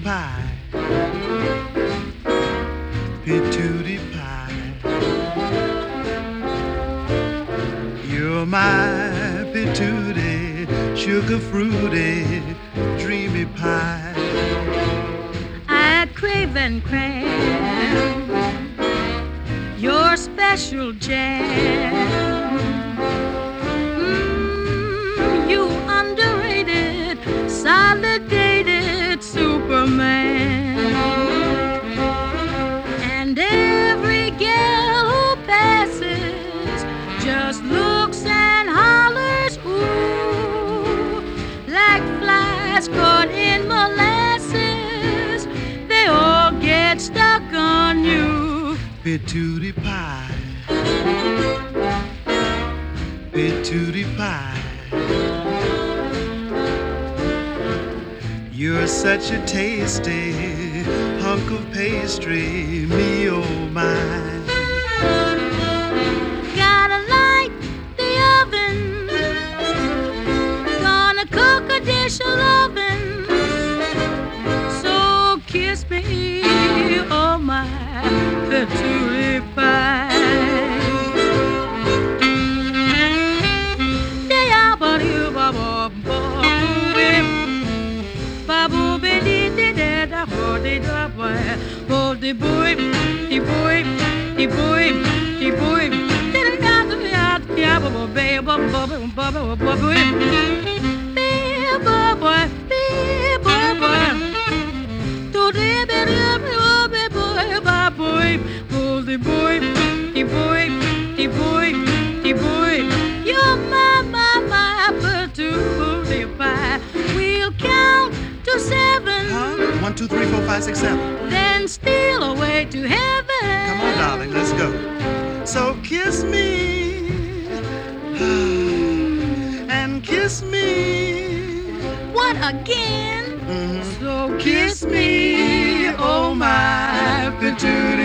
pie, patootie pie. You're my patootie, sugar fruity, dreamy pie. I'd crave and cram your special jam. You underrated, solidated Superman. And every gal who passes just looks and hollers, ooh, like flies caught in molasses. They all get stuck on you. Patootie pie, patootie pie. You're such a tasty hunk of pastry, me oh my. Gotta light the oven, gonna cook a dish of lovin'. So kiss me, oh my patootie pie. The boy, the boy, the boy, the boy. You're my patootie pie. We'll count to 7. Huh? 1, 2, 3, 4, 5, 6, 7. Then steal away to heaven. Come on, darling, let's go. So kiss me and kiss me. What again? Mm-hmm. So kiss me, oh my patootie